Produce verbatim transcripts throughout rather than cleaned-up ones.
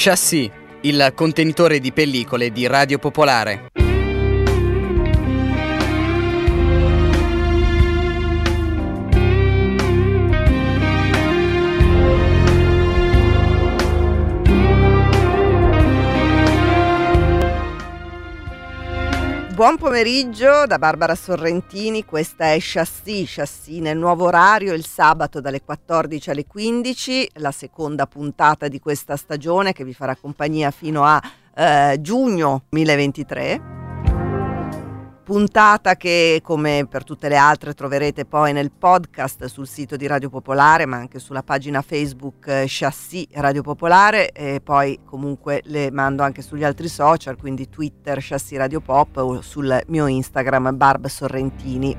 Chassis, il contenitore di pellicole di Radio Popolare. Buon pomeriggio da Barbara Sorrentini, questa è Chassis, Chassis nel nuovo orario, il sabato dalle quattordici alle quindici, la seconda puntata di questa stagione che vi farà compagnia fino a eh, giugno duemilaventitré. Puntata che, come per tutte le altre, troverete poi nel podcast sul sito di Radio Popolare, ma anche sulla pagina Facebook eh, Chassis Radio Popolare, e poi comunque le mando anche sugli altri social, quindi Twitter Chassis Radio Pop o sul mio Instagram Barb Sorrentini.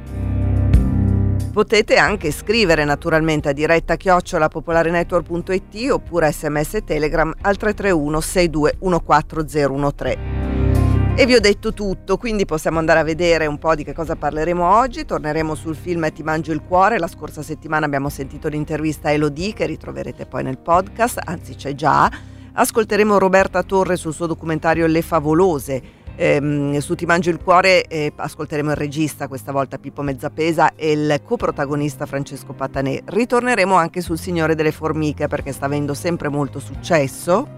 Potete anche scrivere naturalmente a diretta chiocciola popolarenetwork punto it oppure sms e telegram al tre tre uno sei due uno quattro zero uno tre. E vi ho detto tutto, quindi possiamo andare a vedere un po' di che cosa parleremo oggi. Torneremo sul film Ti mangio il cuore. La scorsa settimana abbiamo sentito l'intervista a Elodie, che ritroverete poi nel podcast, anzi c'è già. Ascolteremo Roberta Torre sul suo documentario Le Favolose. Ehm, su Ti mangio il cuore eh, ascolteremo il regista, questa volta Pippo Mezzapesa, e il coprotagonista Francesco Patanè. Ritorneremo anche sul Signore delle Formiche, perché sta avendo sempre molto successo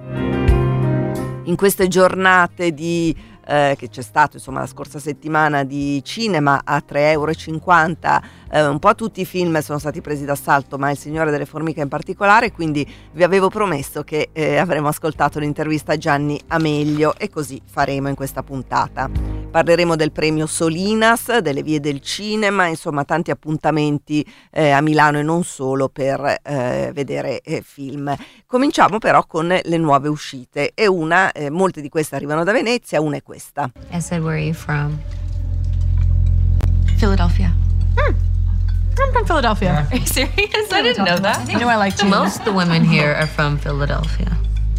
in queste giornate di Eh, che c'è stato insomma la scorsa settimana di cinema a tre euro e cinquanta. Eh, un po' tutti i film sono stati presi d'assalto, ma Il Signore delle Formiche in particolare, quindi vi avevo promesso che eh, avremmo ascoltato l'intervista a Gianni Amelio, e così faremo in questa puntata. Parleremo del premio Solinas, delle vie del cinema, insomma tanti appuntamenti eh, a Milano e non solo per eh, vedere eh, film. Cominciamo però con le nuove uscite, e una, eh, molte di queste arrivano da Venezia, una è questa. I said, where are you from? Philadelphia. Hmm. I'm from Philadelphia. Are you serious? I didn't know that. You know I like cheese. Most of the women here are from Philadelphia,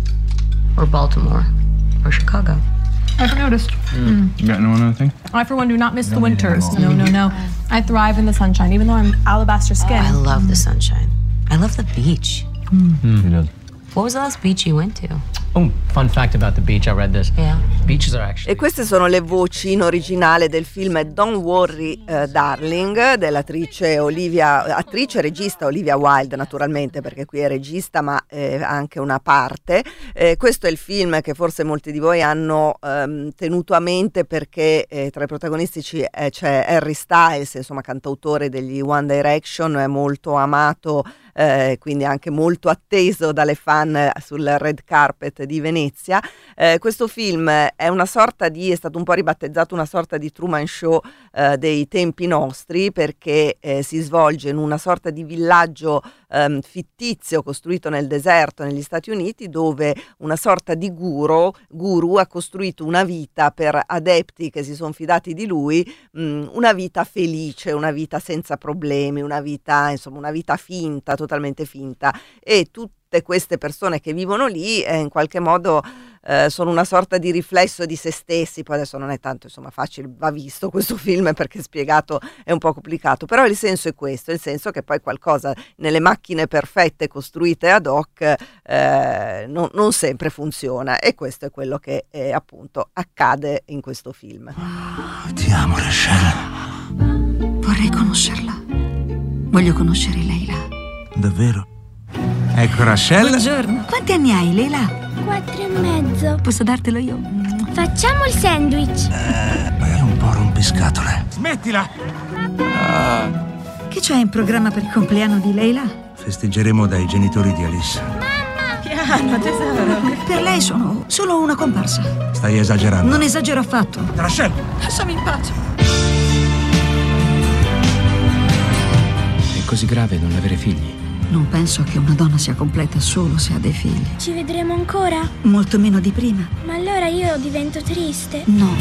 or Baltimore, or Chicago. I've noticed. Mm. You got no one other thing? I, for one, do not miss the winters. No, no, no. I thrive in the sunshine, even though I'm alabaster skin. Oh, I love the sunshine. I love the beach. Mm. Mm. What was the last beach you went to? Oh, fun fact about the beach, I read this. Yeah. Beaches are actually... E queste sono le voci in originale del film Don't Worry uh, Darling, dell'attrice Olivia, attrice e regista Olivia Wilde, naturalmente, perché qui è regista ma eh, anche una parte. Eh, questo è il film che forse molti di voi hanno um, tenuto a mente, perché eh, tra i protagonisti c- eh, c'è Harry Styles, insomma cantautore degli One Direction, è molto amato, eh, quindi anche molto atteso dalle fan sul red carpet di Venezia. Eh, questo film è una sorta di, è stato un po' ribattezzato una sorta di Truman Show eh, dei tempi nostri, perché eh, si svolge in una sorta di villaggio ehm, fittizio costruito nel deserto negli Stati Uniti, dove una sorta di guru, guru ha costruito una vita per adepti che si sono fidati di lui, mh, una vita felice, una vita senza problemi, una vita, insomma, una vita finta, totalmente finta, e tutti Tutte queste persone che vivono lì eh, in qualche modo eh, sono una sorta di riflesso di se stessi. Poi adesso non è tanto insomma facile, va visto questo film, perché spiegato è un po' complicato, però il senso è questo, il senso che poi qualcosa nelle macchine perfette costruite ad hoc eh, non, non sempre funziona, e questo è quello che eh, appunto accade in questo film. Ti amo, Rachel. Vorrei conoscerla. Voglio conoscere Leila. Davvero? Ecco Rachel. Buongiorno. Quanti anni hai, Leila? Quattro e mezzo. Posso dartelo io? Facciamo il sandwich. Eh, è un po' rompiscatole. Smettila! Ah. Che c'è in programma per il compleanno di Leila? Festeggeremo dai genitori di Alice. Mamma! Piano, tesoro. Per lei sono solo una comparsa. Stai esagerando. Non esagero affatto. Rachel! Lasciami in pace. È così grave non avere figli? Non penso che una donna sia completa solo se ha dei figli. Ci vedremo ancora? Molto meno di prima. Ma allora io divento triste. No.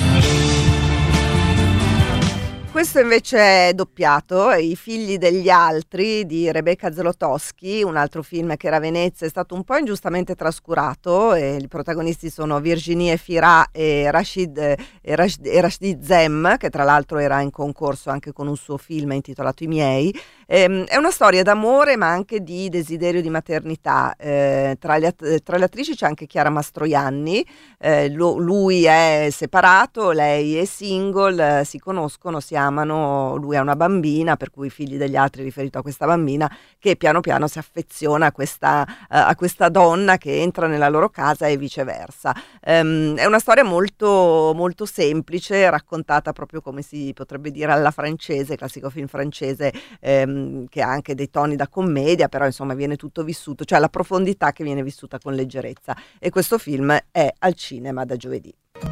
Questo invece è doppiato, I figli degli altri di Rebecca Zlotowski, un altro film che era a Venezia, è stato un po' ingiustamente trascurato, e i protagonisti sono Virginie Fira e Rashid, e Rashid, e Rashid Zem, che tra l'altro era in concorso anche con un suo film intitolato I miei. Ehm, è una storia d'amore ma anche di desiderio di maternità. Eh, tra, le att- tra le attrici c'è anche Chiara Mastroianni, eh, lo- lui è separato, lei è single, eh, si conoscono, si amano, lui ha una bambina, per cui i figli degli altri riferito a questa bambina che piano piano si affeziona a questa, uh, a questa donna che entra nella loro casa e viceversa. Um, è una storia molto, molto semplice, raccontata proprio come si potrebbe dire alla francese, classico film francese, um, che ha anche dei toni da commedia, però insomma viene tutto vissuto, cioè la profondità che viene vissuta con leggerezza, e questo film è al cinema da giovedì.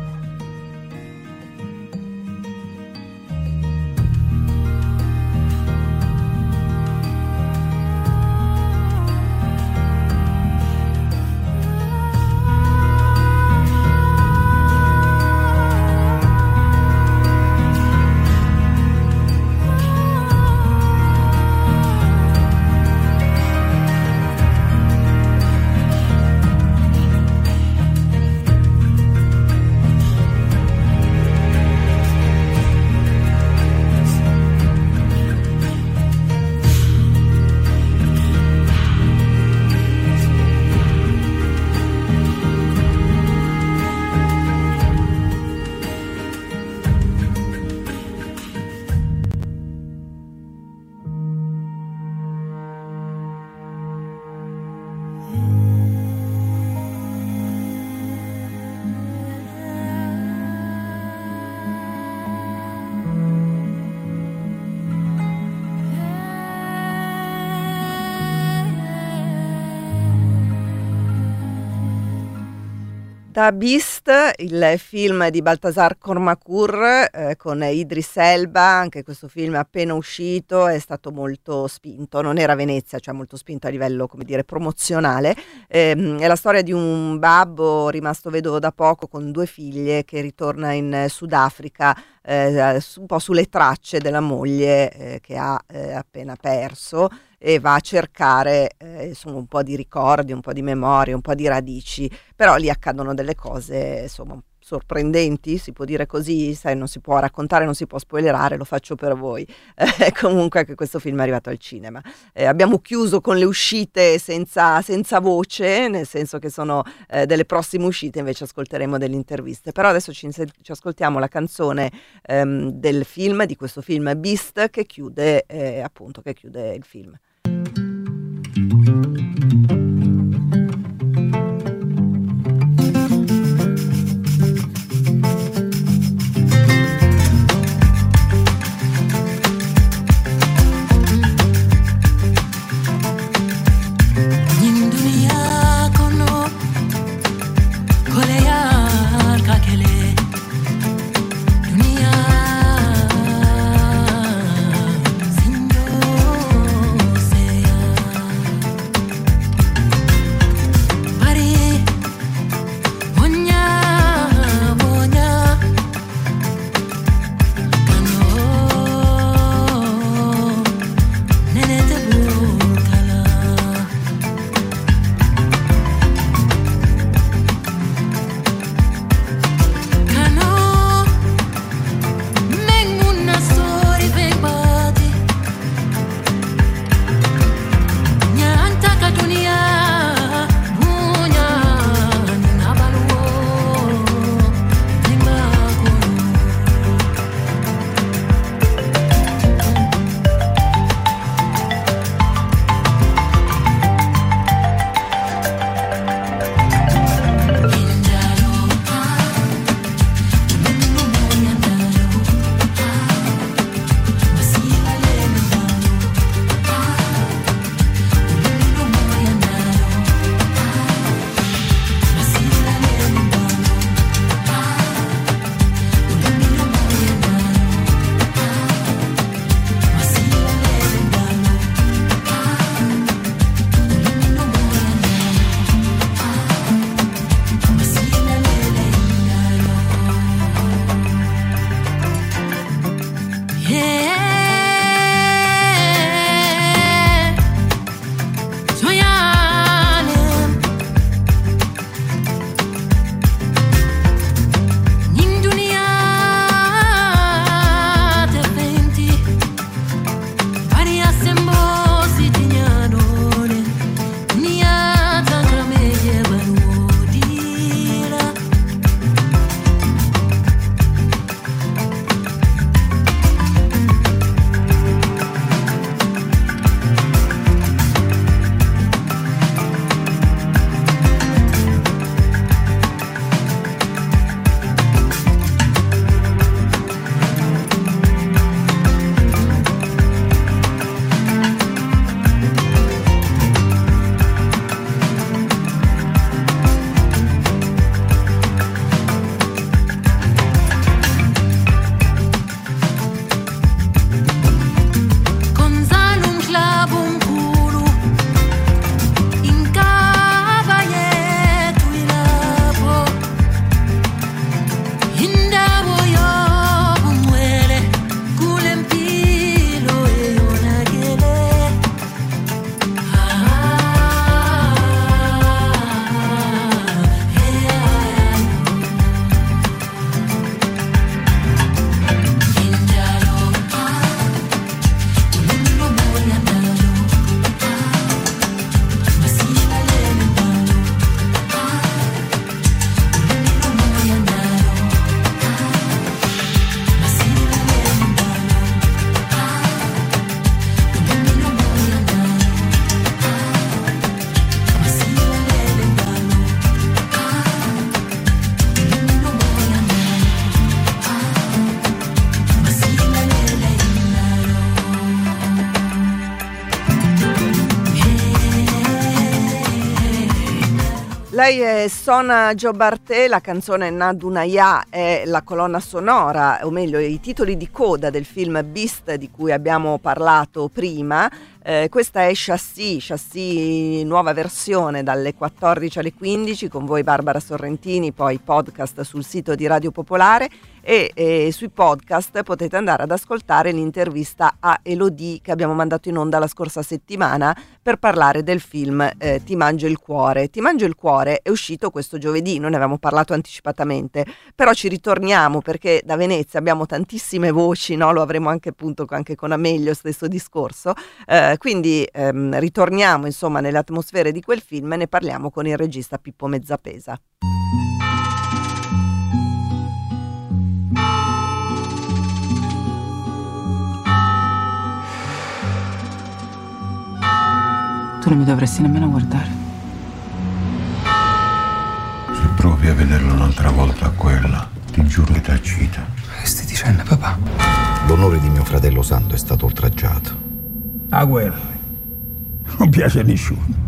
Da Beast, il film di Baltasar Kormakur eh, con Idris Elba, anche questo film è appena uscito, è stato molto spinto, non era Venezia, cioè molto spinto a livello, come dire, promozionale. Eh, è la storia di un babbo rimasto vedovo da poco con due figlie che ritorna in Sudafrica eh, un po' sulle tracce della moglie eh, che ha eh, appena perso, e va a cercare eh, insomma, un po' di ricordi, un po' di memorie, un po' di radici, però lì accadono delle cose insomma sorprendenti, si può dire così, sai, non si può raccontare, non si può spoilerare, lo faccio per voi. Eh, comunque anche questo film è arrivato al cinema. Eh, abbiamo chiuso con le uscite senza, senza voce, nel senso che sono eh, delle prossime uscite, invece ascolteremo delle interviste, però adesso ci, ci ascoltiamo la canzone ehm, del film, di questo film Beast, che chiude eh, appunto, che chiude il film. Dunia Lei è Sona Jobarteh, la canzone Nadunaya è la colonna sonora, o meglio i titoli di coda del film Beast di cui abbiamo parlato prima. Eh, questa è Chassis, Chassis nuova versione dalle quattordici alle quindici, con voi Barbara Sorrentini, poi podcast sul sito di Radio Popolare e, e sui podcast potete andare ad ascoltare l'intervista a Elodie che abbiamo mandato in onda la scorsa settimana per parlare del film eh, Ti mangio il cuore. Ti mangio il cuore è uscito questo giovedì, non ne avevamo parlato anticipatamente, però ci ritorniamo perché da Venezia abbiamo tantissime voci, no? Lo avremo anche appunto anche con Amelio, stesso discorso. Eh, Quindi ehm, ritorniamo insomma nelle atmosfere di quel film e ne parliamo con il regista Pippo Mezzapesa. Tu non mi dovresti nemmeno guardare. Se provi a vederlo un'altra volta quella, ti giuro che t'accita. Che stai dicendo, papà? L'onore di mio fratello santo è stato oltraggiato. La guerra non piace a nessuno.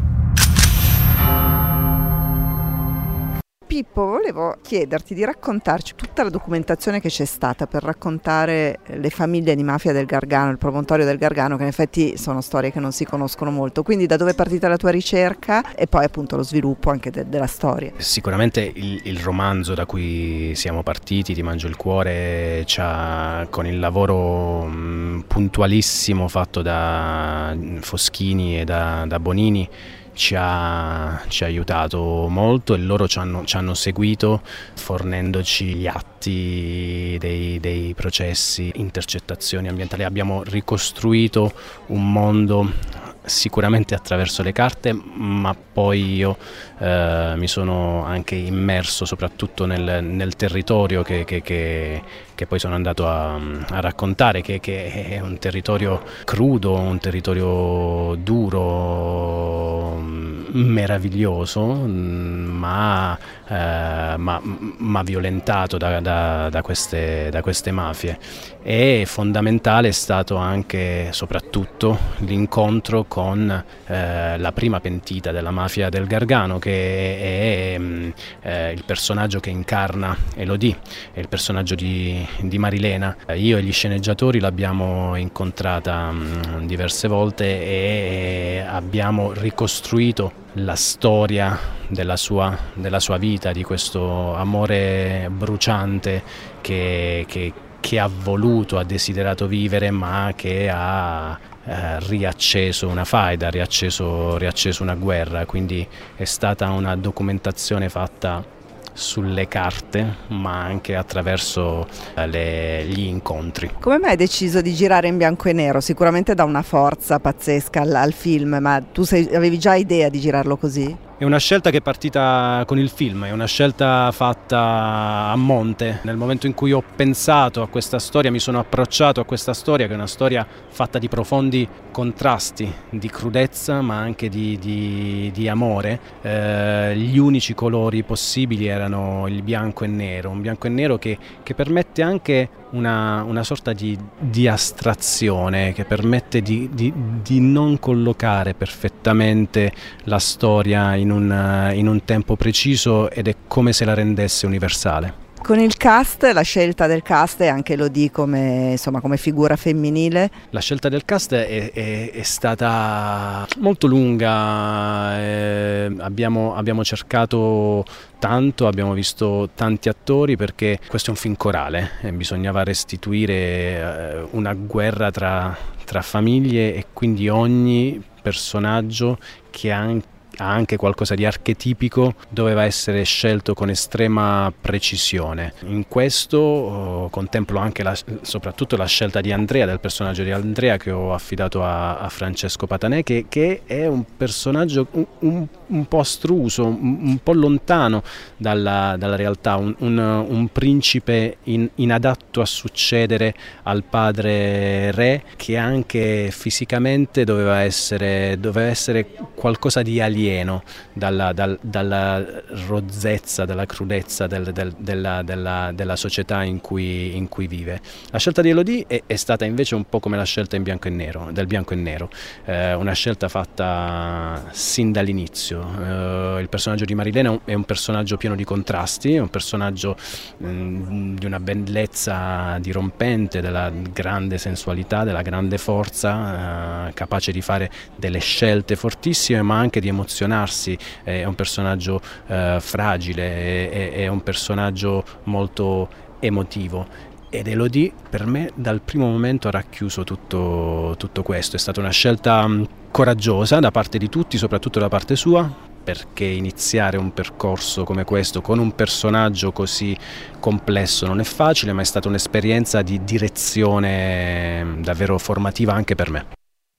Pippo, volevo chiederti di raccontarci tutta la documentazione che c'è stata per raccontare le famiglie di mafia del Gargano, il promontorio del Gargano, che in effetti sono storie che non si conoscono molto. Quindi da dove è partita la tua ricerca e poi appunto lo sviluppo anche de- della storia. Sicuramente il, il romanzo da cui siamo partiti, Ti mangio il cuore, c'ha, con il lavoro mh, puntualissimo fatto da Foschini e da, da Bonini, Ci ha, ci ha aiutato molto e loro ci hanno, ci hanno seguito fornendoci gli atti dei, dei processi, intercettazioni ambientali. Abbiamo ricostruito un mondo sicuramente attraverso le carte, ma poi io eh, mi sono anche immerso soprattutto nel, nel territorio che, che, che, che poi sono andato a, a raccontare, che, che è un territorio crudo, un territorio duro, meraviglioso, ma, eh, ma, ma violentato da, da, da, queste, da queste mafie. E fondamentale è stato anche soprattutto l'incontro con eh, la prima pentita della mafia del Gargano, che è, è eh, il personaggio che incarna Elodie, è il personaggio di, di Marilena. Io e gli sceneggiatori l'abbiamo incontrata mh, diverse volte e abbiamo ricostruito la storia della sua, della sua vita, di questo amore bruciante che, che, che ha voluto, ha desiderato vivere, ma che ha eh, riacceso una faida, ha riacceso, riacceso una guerra. Quindi è stata una documentazione fatta sulle carte, ma anche attraverso le, gli incontri. Come mai hai deciso di girare in bianco e nero? Sicuramente dà una forza pazzesca al, al film, ma tu sei, avevi già idea di girarlo così? È una scelta che è partita con il film, è una scelta fatta a monte. Nel momento in cui ho pensato a questa storia, mi sono approcciato a questa storia, che è una storia fatta di profondi contrasti, di crudezza ma anche di, di, di amore. Eh, gli unici colori possibili erano il bianco e nero, un bianco e nero che, che permette anche una, una sorta di, di astrazione, che permette di, di, di non collocare perfettamente la storia in un, in un tempo preciso, ed è come se la rendesse universale. Con il cast, la scelta del cast, e anche Elodie come, insomma, come figura femminile? La scelta del cast è, è, è stata molto lunga, eh, abbiamo, abbiamo cercato tanto, abbiamo visto tanti attori, perché questo è un film corale e bisognava restituire eh, una guerra tra, tra famiglie, e quindi ogni personaggio che ha anche ha anche qualcosa di archetipico, doveva essere scelto con estrema precisione. In questo oh, contemplo anche la, soprattutto la scelta di Andrea, del personaggio di Andrea, che ho affidato a, a Francesco Patanè, che, che è un personaggio un, un, un po' astruso, un, un po' lontano dalla, dalla realtà, un, un, un principe in, inadatto a succedere al padre re, che anche fisicamente doveva essere, doveva essere qualcosa di alieno pieno dalla, dal, dalla rozzezza, dalla crudezza del, del, della, della, della società in cui, in cui vive. La scelta di Elodie è, è stata invece un po' come la scelta in bianco e nero, del bianco e nero, eh, una scelta fatta sin dall'inizio. Eh, il personaggio di Marilena è un personaggio pieno di contrasti, è un personaggio mh, di una bellezza dirompente, della grande sensualità, della grande forza, eh, capace di fare delle scelte fortissime ma anche di emozionarsi. È un personaggio eh, fragile, è, è un personaggio molto emotivo, ed Elodie per me dal primo momento ha racchiuso tutto, tutto questo. È stata una scelta coraggiosa da parte di tutti, soprattutto da parte sua, perché iniziare un percorso come questo con un personaggio così complesso non è facile, ma è stata un'esperienza di direzione davvero formativa anche per me.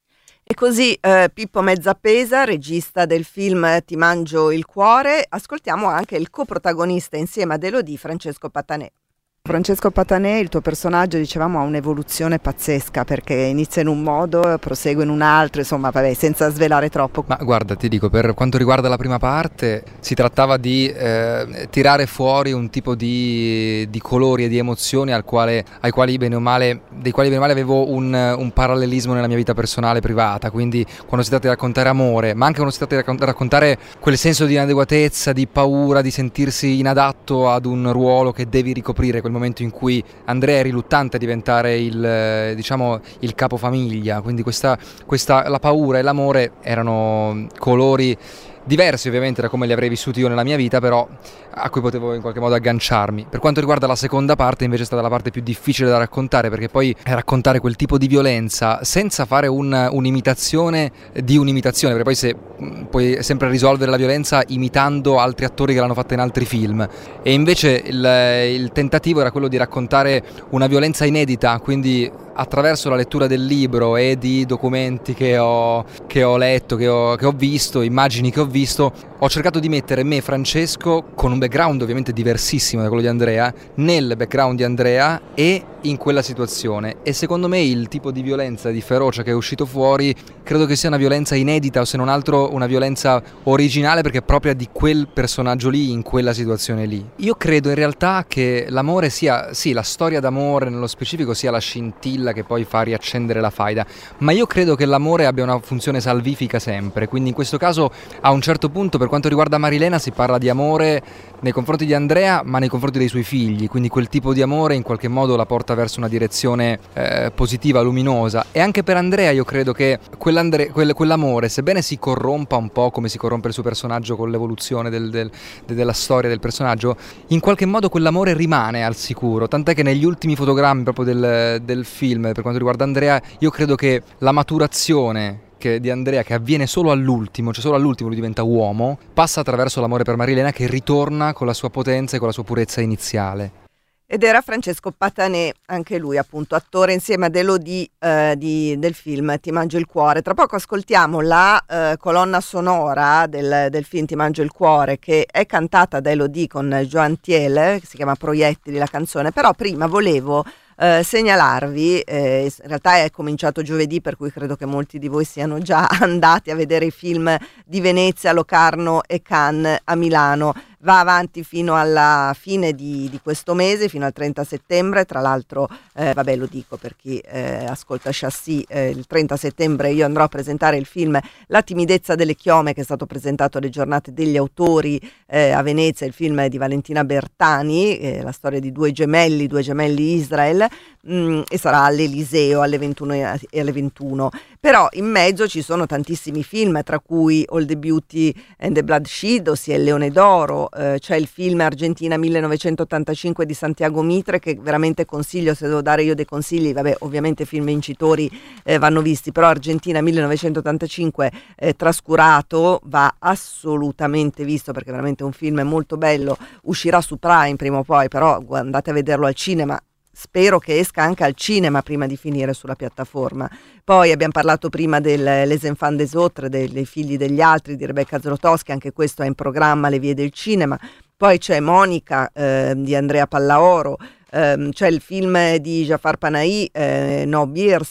E così eh, Pippo Mezzapesa, regista del film Ti mangio il cuore, ascoltiamo anche il coprotagonista insieme ad Elodie, Francesco Patanè. Francesco Patanè, il tuo personaggio, dicevamo, ha un'evoluzione pazzesca, perché inizia in un modo, prosegue in un altro, insomma, vabbè, senza svelare troppo. Ma guarda, ti dico, per quanto riguarda la prima parte, si trattava di eh, tirare fuori un tipo di, di colori e di emozioni al quale, ai quali bene o male, dei quali bene o male avevo un, un parallelismo nella mia vita personale privata. Quindi quando si tratta di raccontare amore, ma anche quando si tratta di raccontare quel senso di inadeguatezza, di paura, di sentirsi inadatto ad un ruolo che devi ricoprire, quel momento in cui Andrea è riluttante a diventare il, diciamo, il capofamiglia, quindi questa, questa, la paura e l'amore erano colori diversi ovviamente da come li avrei vissuti io nella mia vita, però a cui potevo in qualche modo agganciarmi. Per quanto riguarda la seconda parte, invece, è stata la parte più difficile da raccontare, perché poi raccontare quel tipo di violenza senza fare un, un'imitazione di un'imitazione, perché poi se puoi sempre risolvere la violenza imitando altri attori che l'hanno fatta in altri film, e invece il, il tentativo era quello di raccontare una violenza inedita, quindi attraverso la lettura del libro e di documenti che ho, che ho letto, che ho, che ho visto, immagini che ho visto, ho cercato di mettere me, Francesco, con un background ovviamente diversissimo da quello di Andrea, nel background di Andrea e in quella situazione. E secondo me il tipo di violenza, di ferocia che è uscito fuori, credo che sia una violenza inedita, o se non altro una violenza originale, perché è propria di quel personaggio lì, in quella situazione lì. Io credo in realtà che l'amore sia, sì, la storia d'amore nello specifico sia la scintilla che poi fa riaccendere la faida, ma io credo che l'amore abbia una funzione salvifica sempre, quindi in questo caso a un certo punto, per quanto riguarda Marilena, si parla di amore nei confronti di Andrea ma nei confronti dei suoi figli, quindi quel tipo di amore in qualche modo la porta verso una direzione eh, positiva, luminosa. E anche per Andrea io credo che quell'Andre- quel, quell'amore, sebbene si corrompa un po' come si corrompe il suo personaggio con l'evoluzione del, del, de, della storia del personaggio, in qualche modo quell'amore rimane al sicuro, tant'è che negli ultimi fotogrammi proprio del, del film, per quanto riguarda Andrea, io credo che la maturazione che di Andrea, che avviene solo all'ultimo, cioè solo all'ultimo lui diventa uomo, passa attraverso l'amore per Marilena, che ritorna con la sua potenza e con la sua purezza iniziale. Ed era Francesco Patanè, anche lui appunto attore insieme ad Elodie eh, di, del film Ti mangio il cuore. Tra poco ascoltiamo la eh, colonna sonora del, del film Ti mangio il cuore, che è cantata da Elodie con Joan Thiel, che si chiama Proiettili la canzone, però prima volevo Uh, segnalarvi, eh, in realtà è cominciato giovedì, per cui credo che molti di voi siano già andati a vedere i film di Venezia, Locarno e Cannes a Milano. Va avanti fino alla fine di, di questo mese, fino al trenta settembre. Tra l'altro, eh, vabbè, lo dico per chi eh, ascolta Chassis, eh, il trenta settembre io andrò a presentare il film La timidezza delle chiome, che è stato presentato alle giornate degli autori eh, a Venezia, il film di Valentina Bertani, eh, la storia di due gemelli, due gemelli Israel, mh, e sarà all'Eliseo alle ventuno e alle ventuno. Però in mezzo ci sono tantissimi film, tra cui All the Beauty and the Bloodshed, ossia Il Leone d'Oro. Uh, c'è il film Argentina millenovecentottantacinque di Santiago Mitre, che veramente consiglio, se devo dare io dei consigli, vabbè, ovviamente film vincitori eh, vanno visti, però Argentina millenovecentottantacinque eh, trascurato va assolutamente visto, perché è veramente un film molto bello. Uscirà su Prime prima o poi, però andate a vederlo al cinema. Spero che esca anche al cinema prima di finire sulla piattaforma. Poi abbiamo parlato prima del Les Enfants des Autres, dei, dei figli degli altri di Rebecca Zlotowski, anche questo è in programma alle vie del cinema. Poi c'è Monica eh, di Andrea Pallaoro, Um, c'è il film di Jafar Panahi, eh, No Beers,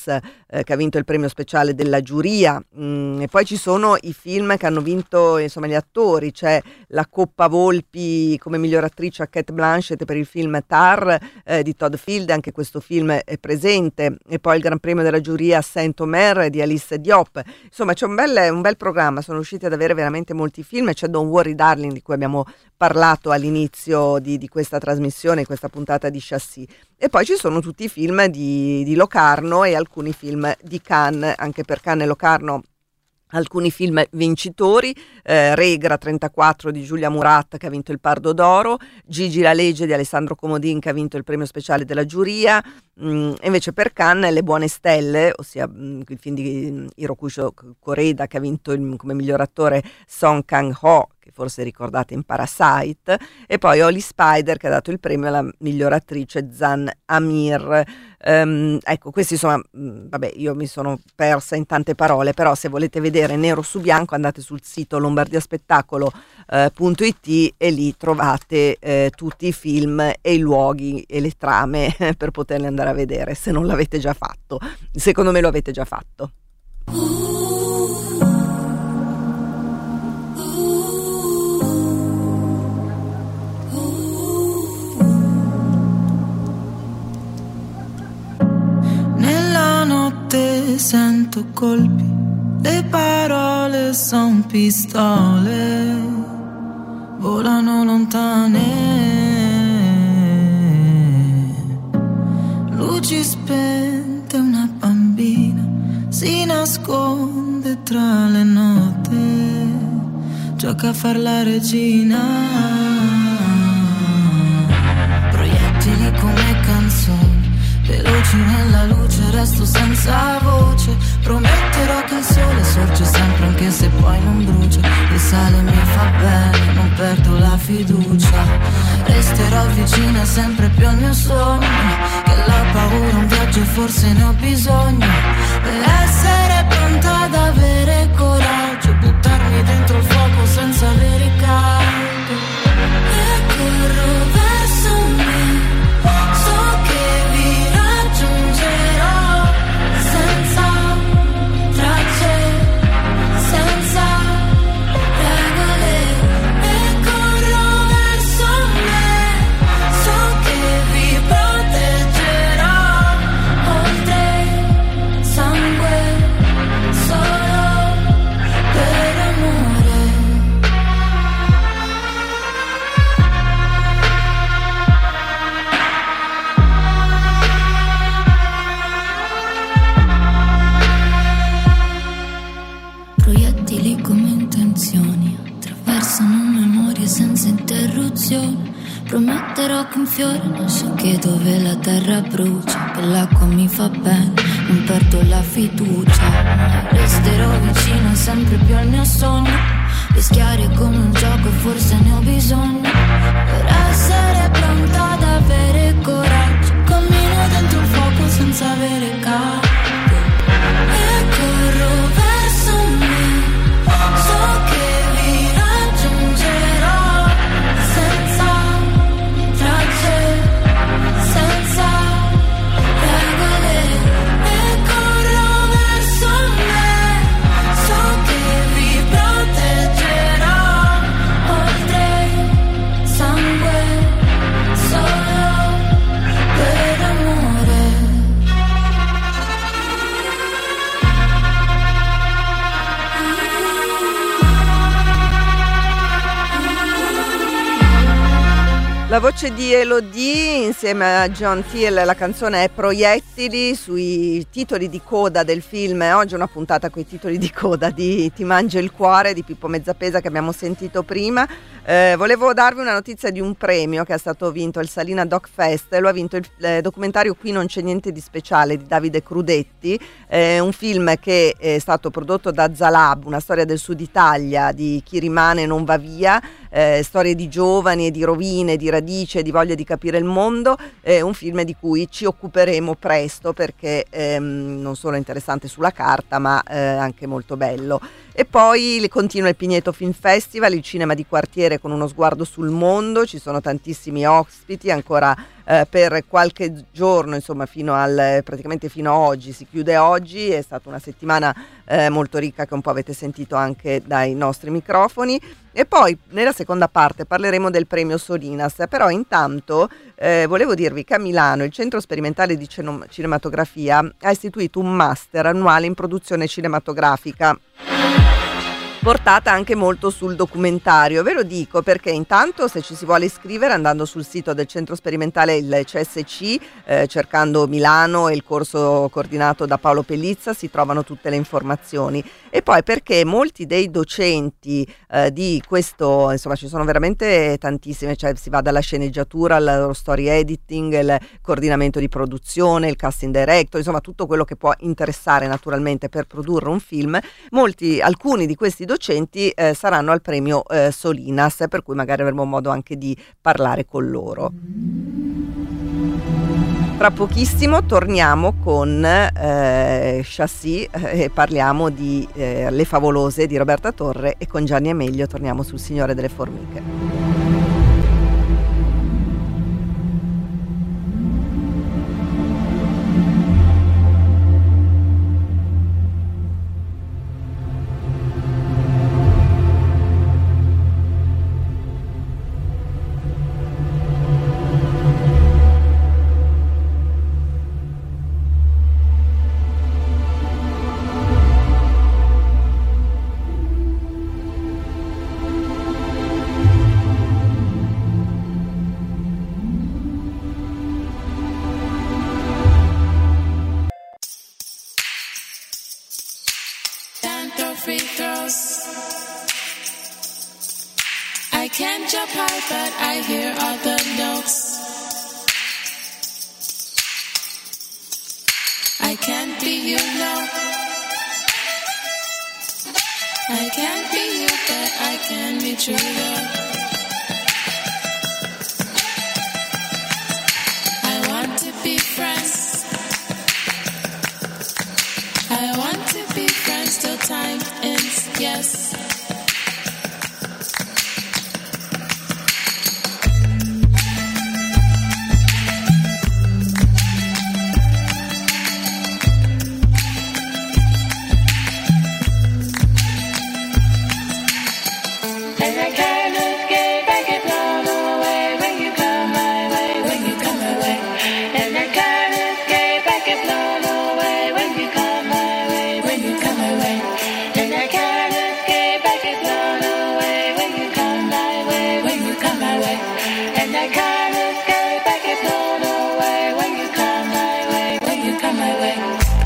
eh, che ha vinto il premio speciale della giuria. Mm, e poi ci sono i film che hanno vinto, insomma, gli attori. C'è la Coppa Volpi come miglior attrice a Cate Blanchett per il film Tar eh, di Todd Field, anche questo film è presente, e poi il Gran Premio della giuria a Saint-Omer di Alice Diop. Insomma, c'è un bel, un bel programma, sono riusciti ad avere veramente molti film. C'è Don't Worry Darling, di cui abbiamo parlato all'inizio di, di questa trasmissione, questa puntata di Chassis, e poi ci sono tutti i film di, di Locarno e alcuni film di Cannes, anche per Cannes e Locarno alcuni film vincitori, eh, Regra trentaquattro di Giulia Murat che ha vinto il Pardo d'Oro, Gigi la legge di Alessandro Comodin che ha vinto il premio speciale della giuria. Mm, invece per Cannes Le buone stelle, ossia mm, il film di mm, Hirokucho Koreda che ha vinto il, come miglior attore Song Kang-ho, che forse ricordate in Parasite, e poi Holly Spider che ha dato il premio alla miglior attrice Zan Amir. Um, ecco, questi insomma, mh, vabbè, io mi sono persa in tante parole, però se volete vedere nero su bianco andate sul sito lombardiaspettacolo punto it e lì trovate eh, tutti i film e i luoghi e le trame per poterli andare a vedere, se non l'avete già fatto. Secondo me lo avete già fatto. Nella notte sento colpi, le parole son pistole, volano lontane, luci spente, una bambina si nasconde tra le note, gioca a far la regina, proiettili come canzoni, veloci nella luce, resto senza voce, prometterò che il sole sorge sempre anche se poi non brucia, il sale mi fa bene, non perdo la fiducia, resterò vicina sempre più al mio sogno, che la paura è un viaggio e forse ne ho bisogno, per essere pronta ad avere coraggio, buttarmi dentro il fuoco senza avere caldo, e corro verso me, so che vi raggiungerò senza tracce, senza regole, e corro verso me, so che vi proteggerò, oltre sangue, solo per amore. Proiettili come intenzioni, attraversano memorie senza interruzione. Prometterò che un fiore nasce anche dove la terra brucia, che l'acqua mi fa bene, non perdo la fiducia. Resterò vicino sempre più al mio sogno, rischiare come un gioco, forse ne ho bisogno, per essere pronta ad avere coraggio. Cammino dentro il fuoco senza avere caldo, e corro verso me, so che vi raggiungerò senza tracce, senza regole, e corro verso me, so che vi proteggerò, oltre sangue, solo per amore. La voce di Elodie insieme a John Thiel, la canzone è Proiettili, sui titoli di coda del film. Oggi è una puntata con i titoli di coda di Ti mangia il cuore di Pippo Mezzapesa che abbiamo sentito prima. Eh, volevo darvi una notizia di un premio che è stato vinto al Salina Doc Fest, lo ha vinto il eh, documentario Qui non c'è niente di speciale di Davide Crudetti, eh, un film che è stato prodotto da Zalab, una storia del sud Italia, di chi rimane non va via, eh, storie di giovani e di rovine, di radice, di voglia di capire il mondo, è un film di cui ci occuperemo presto perché ehm, non solo è interessante sulla carta ma eh, anche molto bello. E poi continua il Pigneto Film Festival, il cinema di quartiere con uno sguardo sul mondo, ci sono tantissimi ospiti, ancora eh, per qualche giorno, insomma fino al praticamente fino a oggi, si chiude oggi, è stata una settimana eh, molto ricca che un po' avete sentito anche dai nostri microfoni. E poi nella seconda parte parleremo del premio Solinas, però intanto eh, volevo dirvi che a Milano il Centro Sperimentale di Cino- Cinematografia ha istituito un master annuale in produzione cinematografica, portata anche molto sul documentario. Ve lo dico perché intanto, se ci si vuole iscrivere, andando sul sito del Centro Sperimentale, il C S C, eh, cercando Milano e il corso coordinato da Paolo Pellizza, si trovano tutte le informazioni. E poi perché molti dei docenti eh, di questo, insomma ci sono veramente tantissime, cioè si va dalla sceneggiatura allo story editing, il coordinamento di produzione, il casting director, insomma tutto quello che può interessare naturalmente per produrre un film. Molti, alcuni di questi docenti eh, saranno al premio eh, Solinas, per cui magari avremo modo anche di parlare con loro. Tra pochissimo torniamo con eh, Chassis eh, e parliamo di eh, Le Favolose di Roberta Torre, e con Gianni Amelio torniamo sul Signore delle Formiche. Free throws. I can't jump high, but I hear all the notes. I can't be you, no. I can't be you, but I can be true, though. I want to be friends. I want to be friends till time ends, yes. And I can't escape, I get blown away when you come my way, when you come my way. And I can't escape, I get blown away when you come my way, when you come my way. And I can't escape, I get blown away when you come my way, when you come my way. And I can't escape, I get blown away when you come my way, when you come my way.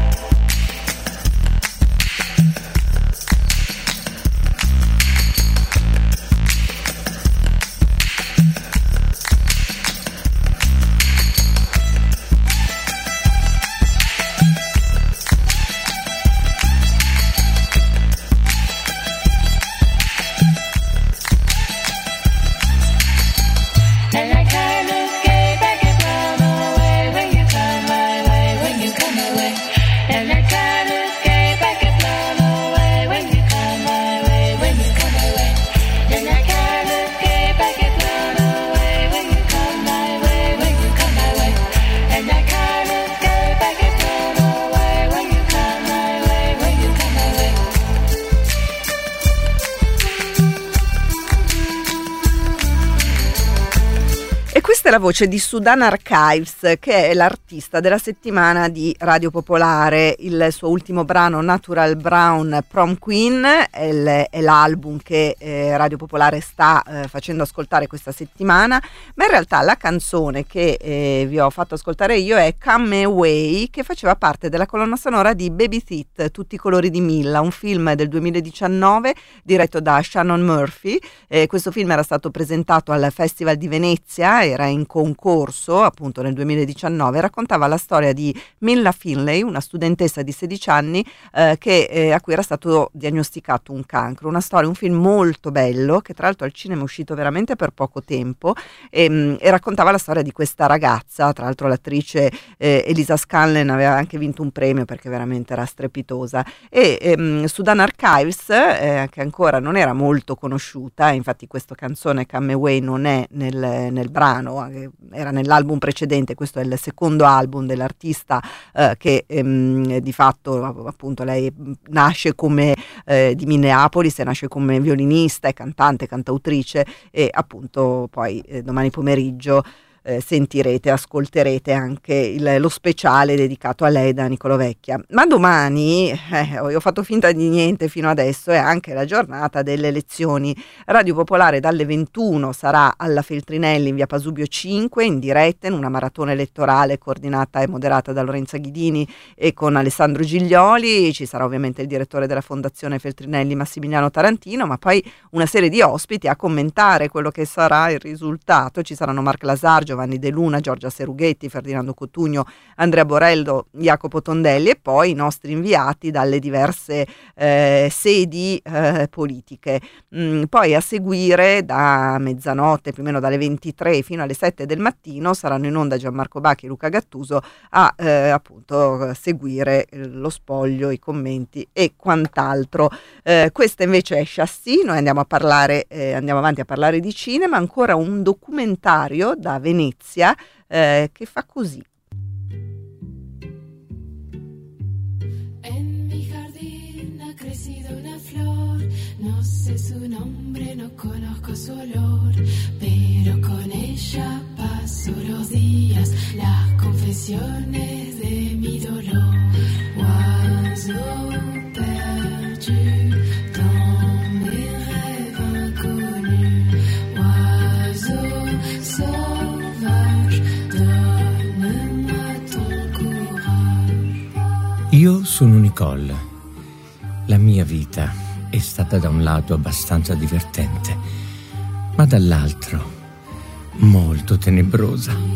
And I can't escape, I get blown away when you come my way, when you come my way. And I can't escape, I get blown away when you come my way, when you come my way. And I can't escape, I get blown away when you come my way, when you come my way. And I can't escape, I get blown away when you come my way, when you come my way. E questa è la voce di Sudan Archives, che è l'artista della settimana di Radio Popolare. Il suo ultimo brano, Natural Brown Prom Queen, è, il, è l'album che eh, Radio Popolare sta eh, facendo ascoltare questa settimana, ma in realtà la canzone che eh, vi ho fatto ascoltare io è Come Away, che faceva parte della colonna sonora di Babysit, Tutti i colori di Milla, un film del duemiladiciannove diretto da Shannon Murphy. Eh, questo film era stato presentato al Festival di Venezia, era in concorso appunto nel duemiladiciannove, raccontava la storia di Milla Finlay, una studentessa di sedici anni eh, che, eh, a cui era stato diagnosticato un cancro. Una storia, un film molto bello, che tra l'altro al cinema è uscito veramente per poco tempo, e, e raccontava la storia di questa ragazza. Tra l'altro l'attrice eh, Elisa Scanlon aveva anche vinto un premio perché veramente era strepitosa. E ehm, Sudan Archives, eh, che ancora non era molto conosciuta, infatti questa canzone Come Away non è nel, nel brano, che era nell'album precedente, questo è il secondo album dell'artista eh, che ehm, di fatto appunto lei nasce come eh, di Minneapolis, e nasce come violinista e cantante, cantautrice, e appunto poi eh, domani pomeriggio Eh, sentirete, ascolterete anche il, lo speciale dedicato a lei da Nicolò Vecchia. Ma domani, eh, ho fatto finta di niente fino adesso, è anche la giornata delle elezioni. Radio Popolare dalle ventuno sarà alla Feltrinelli in via Pasubio cinque in diretta in una maratona elettorale coordinata e moderata da Lorenza Ghidini e con Alessandro Giglioli. Ci sarà ovviamente il direttore della Fondazione Feltrinelli Massimiliano Tarantino, ma poi una serie di ospiti a commentare quello che sarà il risultato. Ci saranno Marc Lasar, Giovanni De Luna, Giorgia Serughetti, Ferdinando Cotugno, Andrea Borello, Jacopo Tondelli e poi i nostri inviati dalle diverse eh, sedi eh, politiche. Mm, poi a seguire da mezzanotte, più o meno dalle ventitré fino alle sette del mattino, saranno in onda Gianmarco Bacchi e Luca Gattuso a eh, appunto seguire lo spoglio, i commenti e quant'altro. Eh, questa invece è Chassis. Noi andiamo a parlare, eh, andiamo avanti a parlare di cinema, ancora un documentario da Venezia eh, che fa così. En mi jardín ha crecido una flor, no sé su nombre, no conozco su olor, pero con ella paso los días, las confesiones de mi dolor. Oiseau perdu dans mes rêves inconnus, oiseau sauvage, donne-moi ton courage. Io sono Nicole. La mia vita è stata da un lato abbastanza divertente, ma dall'altro molto tenebrosa.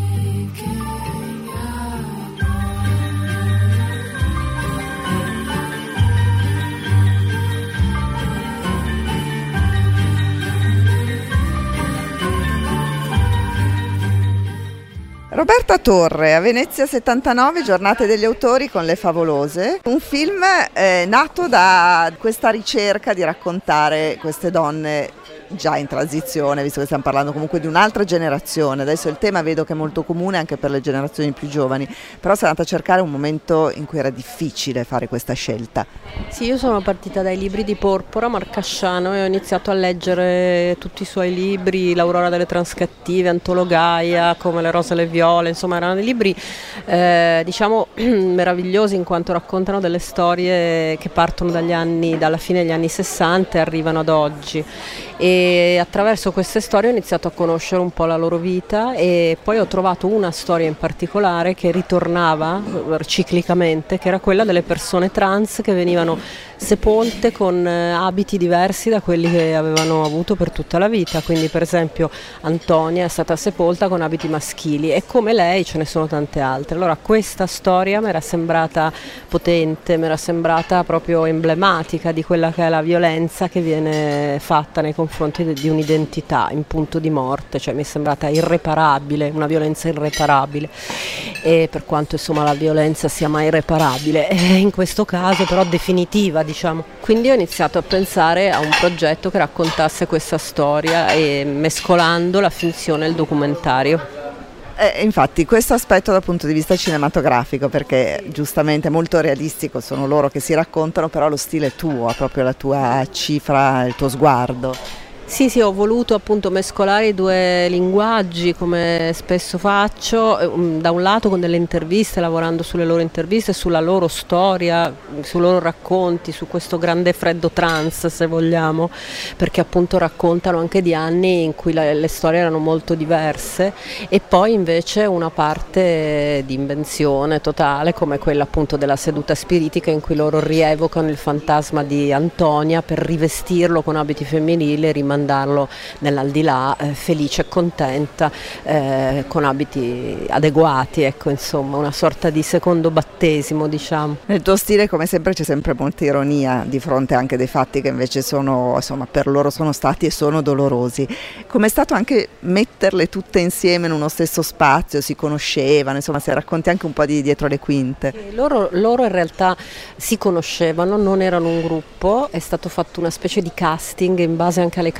Roberta Torre, a Venezia settantanove, Giornate degli autori con Le Favolose, un film eh, nato da questa ricerca di raccontare queste donne già in transizione, visto che stiamo parlando comunque di un'altra generazione. Adesso il tema vedo che è molto comune anche per le generazioni più giovani, però sei andata a cercare un momento in cui era difficile fare questa scelta. Sì, io sono partita dai libri di Porpora, Marcasciano, e ho iniziato a leggere tutti i suoi libri, L'Aurora delle Transcattive, Antologaia, come Le Rose e le Viole, insomma erano dei libri eh, diciamo meravigliosi in quanto raccontano delle storie che partono dagli anni, dalla fine degli anni sessanta e arrivano ad oggi. E attraverso queste storie ho iniziato a conoscere un po' la loro vita e poi ho trovato una storia in particolare che ritornava ciclicamente, che era quella delle persone trans che venivano sepolte con abiti diversi da quelli che avevano avuto per tutta la vita. Quindi per esempio Antonia è stata sepolta con abiti maschili e come lei ce ne sono tante altre. Allora questa storia mi era sembrata potente, mi era sembrata proprio emblematica di quella che è la violenza che viene fatta nei confronti di un'identità in punto di morte, cioè mi è sembrata irreparabile, una violenza irreparabile, e per quanto insomma la violenza sia mai irreparabile, in questo caso però definitiva, diciamo. Quindi ho iniziato a pensare a un progetto che raccontasse questa storia e mescolando la finzione e il documentario. Eh, infatti questo aspetto dal punto di vista cinematografico, perché giustamente è molto realistico, sono loro che si raccontano, però lo stile è tuo, ha proprio la tua cifra, il tuo sguardo. Sì, sì, ho voluto appunto mescolare i due linguaggi come spesso faccio, da un lato con delle interviste, lavorando sulle loro interviste, sulla loro storia, sui loro racconti, su questo grande freddo trans se vogliamo, perché appunto raccontano anche di anni in cui le, le storie erano molto diverse, e poi invece una parte di invenzione totale come quella appunto della seduta spiritica in cui loro rievocano il fantasma di Antonia per rivestirlo con abiti femminili e rimandarlo nell'aldilà eh, felice e contenta eh, con abiti adeguati, ecco, insomma una sorta di secondo battesimo, diciamo. Nel tuo stile come sempre c'è sempre molta ironia di fronte anche dei fatti che invece sono, insomma, per loro sono stati e sono dolorosi. Com'è stato anche metterle tutte insieme in uno stesso spazio, si conoscevano, insomma, se racconti anche un po' di dietro le quinte. Sì, loro, loro in realtà si conoscevano, non erano un gruppo, è stato fatto una specie di casting in base anche alle caratteristiche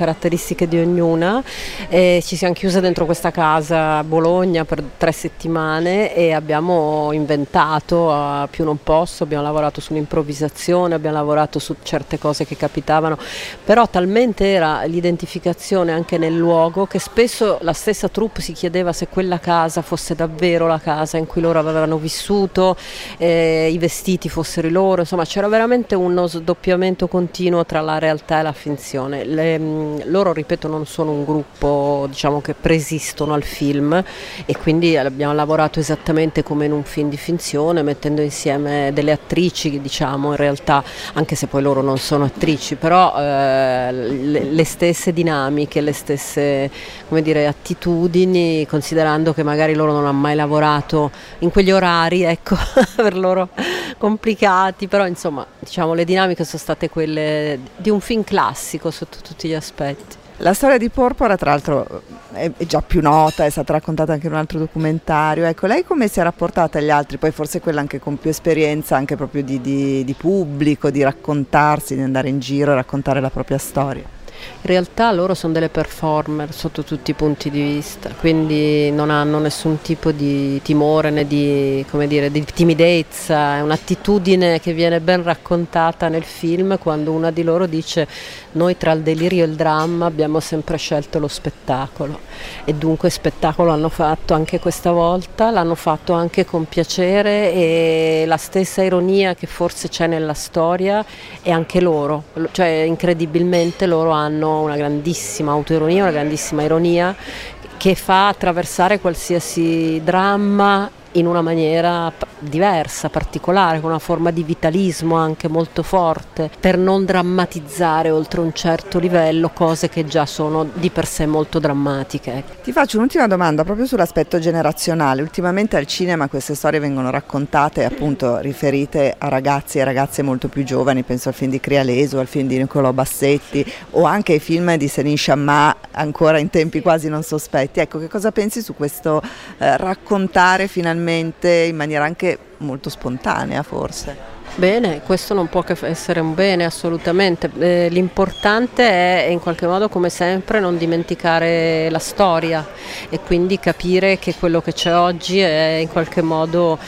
caratteristiche di ognuna, e ci siamo chiuse dentro questa casa a Bologna per tre settimane e abbiamo inventato a più non posso, abbiamo lavorato sull'improvvisazione, abbiamo lavorato su certe cose che capitavano, però talmente era l'identificazione anche nel luogo che spesso la stessa troupe si chiedeva se quella casa fosse davvero la casa in cui loro avevano vissuto, eh, i vestiti fossero i loro, insomma c'era veramente uno sdoppiamento continuo tra la realtà e la finzione. Le, mh, loro, ripeto, non sono un gruppo, diciamo, che preesistono al film, e quindi abbiamo lavorato esattamente come in un film di finzione, mettendo insieme delle attrici, diciamo, in realtà, anche se poi loro non sono attrici, però eh, le, le stesse dinamiche, le stesse, come dire, attitudini, considerando che magari loro non hanno mai lavorato in quegli orari, ecco, per loro complicati, però insomma, diciamo, le dinamiche sono state quelle di un film classico sotto tutti gli aspetti. La storia di Porpora, tra l'altro, è già più nota, è stata raccontata anche in un altro documentario. Ecco, lei come si è rapportata agli altri? Poi forse quella anche con più esperienza, anche proprio di, di, di pubblico, di raccontarsi, di andare in giro e raccontare la propria storia. In realtà loro sono delle performer sotto tutti i punti di vista, quindi non hanno nessun tipo di timore né di, come dire, di timidezza, è un'attitudine che viene ben raccontata nel film quando una di loro dice: noi tra il delirio e il dramma abbiamo sempre scelto lo spettacolo, e dunque spettacolo hanno fatto anche questa volta, l'hanno fatto anche con piacere, e la stessa ironia che forse c'è nella storia è anche loro, cioè incredibilmente loro hanno una grandissima autoironia, una grandissima ironia che fa attraversare qualsiasi dramma in una maniera diversa, particolare, con una forma di vitalismo anche molto forte, per non drammatizzare oltre un certo livello cose che già sono di per sé molto drammatiche. Ti faccio un'ultima domanda proprio sull'aspetto generazionale. Ultimamente al cinema queste storie vengono raccontate, appunto riferite a ragazzi e ragazze molto più giovani, penso al film di Crialeso, al film di Niccolò Bassetti o anche ai film di Céline Sciamma ancora in tempi quasi non sospetti. Ecco, che cosa pensi su questo eh, raccontare finalmente in maniera anche molto spontanea, forse? Bene, questo non può che essere un bene, assolutamente. Eh, l'importante è in qualche modo, come sempre, non dimenticare la storia e quindi capire che quello che c'è oggi è in qualche modo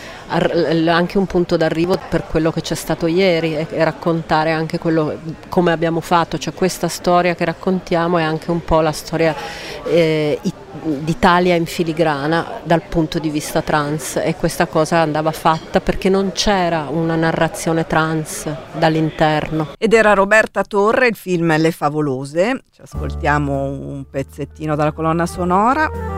anche un punto d'arrivo per quello che c'è stato ieri, e raccontare anche quello come abbiamo fatto, cioè questa storia che raccontiamo è anche un po' la storia eh, d'Italia in filigrana dal punto di vista trans, e questa cosa andava fatta perché non c'era una narrazione trans dall'interno. Ed era Roberta Torre, il film Le Favolose. Ci ascoltiamo un pezzettino dalla colonna sonora.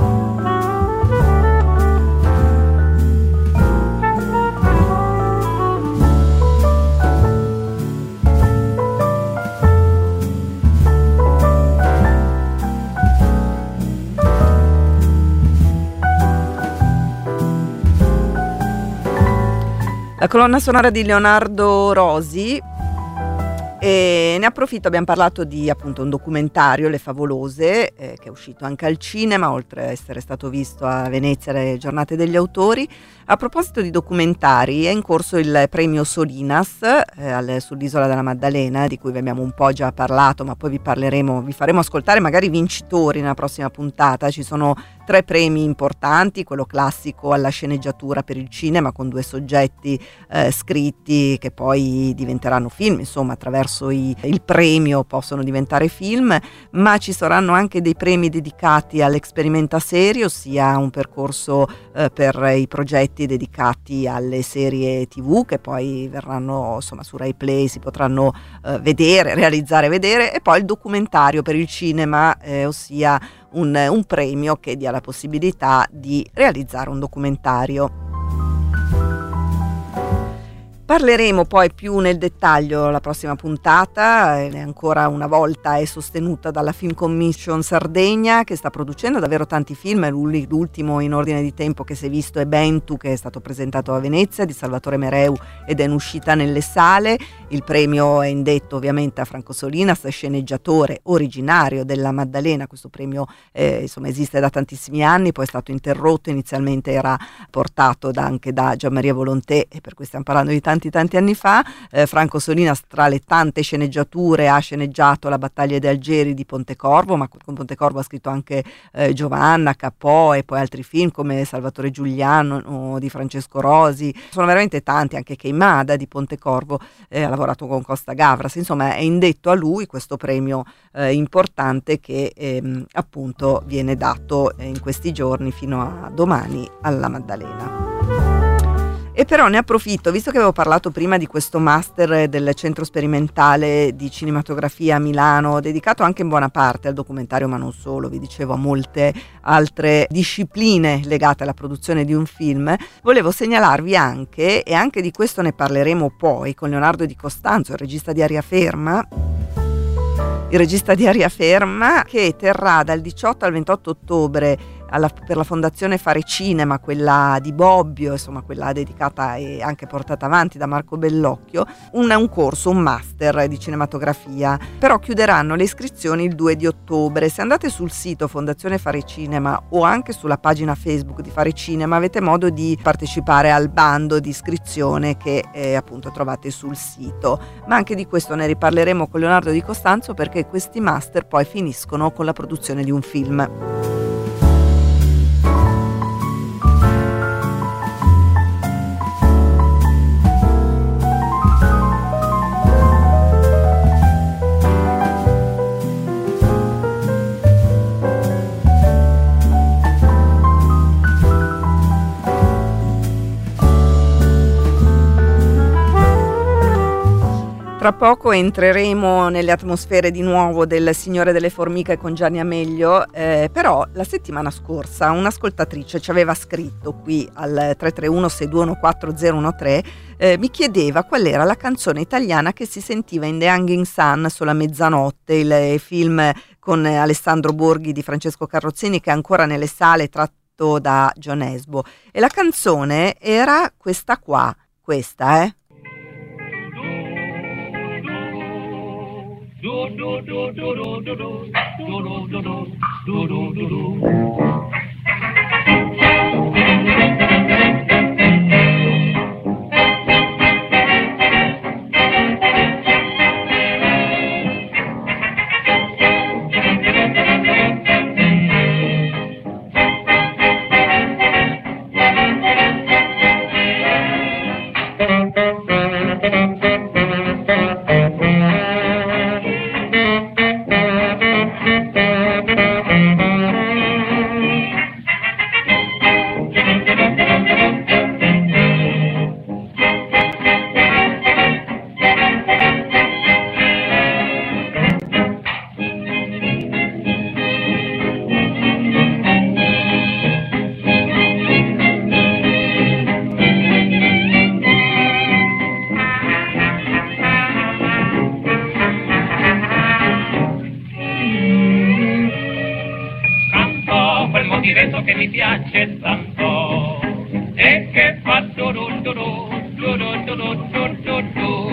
La colonna sonora di Leonardo Rosi, e ne approfitto, abbiamo parlato di appunto un documentario, Le Favolose, eh, che è uscito anche al cinema, oltre a essere stato visto a Venezia alle giornate degli autori. A proposito di documentari, è in corso il premio Solinas eh, al, sull'isola della Maddalena, di cui vi abbiamo un po' già parlato, ma poi vi parleremo, vi faremo ascoltare magari i vincitori nella prossima puntata. Ci sono tre premi importanti: quello classico alla sceneggiatura per il cinema, con due soggetti eh, scritti che poi diventeranno film, insomma attraverso i, il premio possono diventare film, ma ci saranno anche dei premi dedicati all'experimenta serie, ossia un percorso eh, per i progetti dedicati alle serie tivù che poi verranno, insomma, su Rai Play si potranno eh, vedere, realizzare, vedere, e poi il documentario per il cinema, eh, ossia un, un premio che dia la possibilità di realizzare un documentario. Parleremo poi più nel dettaglio la prossima puntata, e ancora una volta è sostenuta dalla Film Commission Sardegna, che sta producendo davvero tanti film. L'ultimo in ordine di tempo che si è visto è Bentu, che è stato presentato a Venezia, di Salvatore Mereu, ed è in uscita nelle sale. Il premio è indetto ovviamente a Franco Solinas, sceneggiatore originario della Maddalena. Questo premio eh, insomma esiste da tantissimi anni, poi è stato interrotto, inizialmente era portato da, anche da Gian Maria Volonté, e per cui stiamo parlando di tanti tanti tanti anni fa. eh, Franco Solinas, tra le tante sceneggiature, ha sceneggiato La battaglia di Algeri di Pontecorvo, ma con Pontecorvo ha scritto anche eh, Giovanna, Capò e poi altri film come Salvatore Giuliano o di Francesco Rosi. Sono veramente tanti, anche Queimada di Pontecorvo, eh, ha lavorato con Costa Gavras, insomma è indetto a lui questo premio eh, importante che ehm, appunto viene dato eh, in questi giorni fino a domani alla Maddalena. E però ne approfitto, visto che avevo parlato prima di questo master del Centro Sperimentale di Cinematografia a Milano, dedicato anche in buona parte al documentario, ma non solo, vi dicevo, a molte altre discipline legate alla produzione di un film, volevo segnalarvi anche, e anche di questo ne parleremo poi, con Leonardo Di Costanzo, il regista di Aria Ferma, il regista di Aria Ferma, che terrà dal diciotto al ventotto ottobre alla, per la Fondazione Fare Cinema, quella di Bobbio, insomma quella dedicata e anche portata avanti da Marco Bellocchio, un, un corso, un master di cinematografia. Però chiuderanno le iscrizioni il due di ottobre. Se andate sul sito Fondazione Fare Cinema o anche sulla pagina Facebook di Fare Cinema avete modo di partecipare al bando di iscrizione che eh, appunto trovate sul sito. Ma anche di questo ne riparleremo con Leonardo Di Costanzo, perché questi master poi finiscono con la produzione di un film. Tra poco entreremo nelle atmosfere di nuovo del Signore delle Formiche con Gianni Amelio, eh, però la settimana scorsa un'ascoltatrice ci aveva scritto qui al tre tre uno sei due uno quattro zero uno tre, eh, mi chiedeva qual era la canzone italiana che si sentiva in The Hanging Sun, Sulla mezzanotte, il film con Alessandro Borghi di Francesco Carrozzini, che è ancora nelle sale, tratto da John Esbo, e la canzone era questa qua, questa eh Do do do do do do do do do do do do do. Che mi piace tanto e che fa du du du du du du du du du du.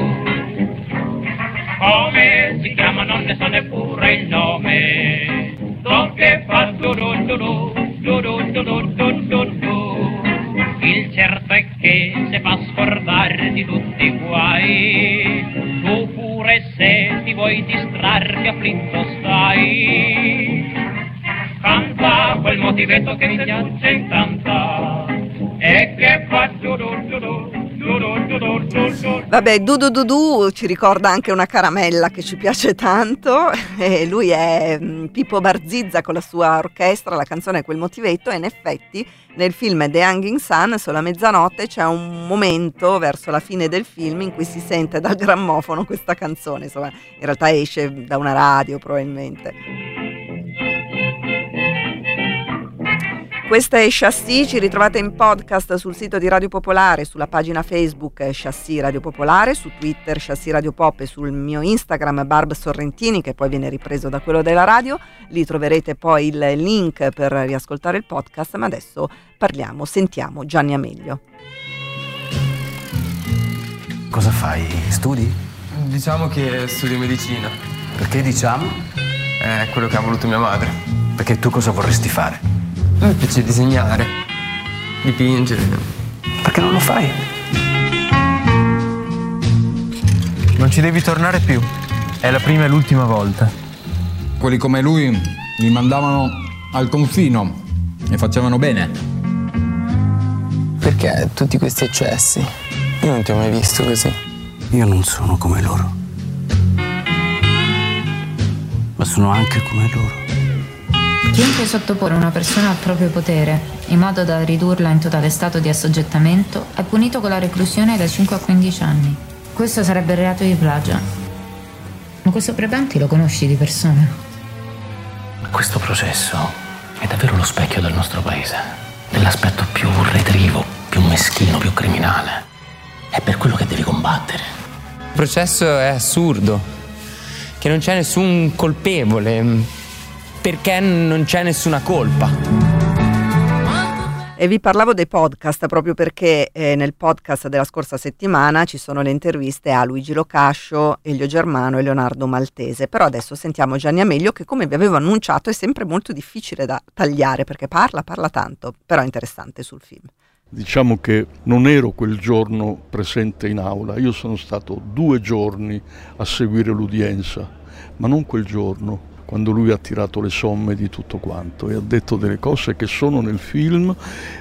Come si chiama non ne so neppure il nome, so che fa du du du du du du du du du du. Il certo è che se fa scordare di tutti i guai, tu pure se ti vuoi distrarre afflitto stai. Canta quel motivetto che mi piace in tanta e che fa du du du du du du du du du. Vabbè, du du du du ci ricorda anche una caramella che ci piace tanto, e lui è Pippo Barzizza con la sua orchestra. La canzone è quel motivetto, e in effetti nel film The Hanging Sun, Sulla mezzanotte, c'è un momento verso la fine del film in cui si sente dal grammofono questa canzone. Insomma, in realtà esce da una radio probabilmente. Questa è Chassis, ci ritrovate in podcast sul sito di Radio Popolare, sulla pagina Facebook Chassis Radio Popolare, su Twitter Chassis Radio Pop e sul mio Instagram Barb Sorrentini, che poi viene ripreso da quello della radio. Lì troverete poi il link per riascoltare il podcast, ma adesso parliamo, sentiamo Gianni Amelio. Cosa fai? Studi? Diciamo che studio medicina. Perché diciamo? È quello che ha voluto mia madre. Perché tu cosa vorresti fare? A me piace disegnare, dipingere. Perché non lo fai? Non ci devi tornare più. È la prima e l'ultima volta. Quelli come lui li mandavano al confino e facevano bene. Perché tutti questi eccessi? Io non ti ho mai visto così. Io non sono come loro, ma sono anche come loro. Chiunque sottopone una persona al proprio potere, in modo da ridurla in totale stato di assoggettamento, è punito con la reclusione da cinque a quindici anni. Questo sarebbe il reato di plagio. Ma questo Prebenti lo conosci di persona? Questo processo è davvero lo specchio del nostro paese, dell'aspetto più retrivo, più meschino, più criminale. È per quello che devi combattere. Il processo è assurdo, che non c'è nessun colpevole, perché non c'è nessuna colpa. E vi parlavo dei podcast proprio perché eh, nel podcast della scorsa settimana ci sono le interviste a Luigi Locascio, Elio Germano e Leonardo Maltese. Però adesso sentiamo Gianni Amelio, che come vi avevo annunciato è sempre molto difficile da tagliare perché parla, parla tanto, però è interessante sul film. Diciamo che non ero quel giorno presente in aula, io sono stato due giorni a seguire l'udienza, ma non quel giorno, quando lui ha tirato le somme di tutto quanto e ha detto delle cose che sono nel film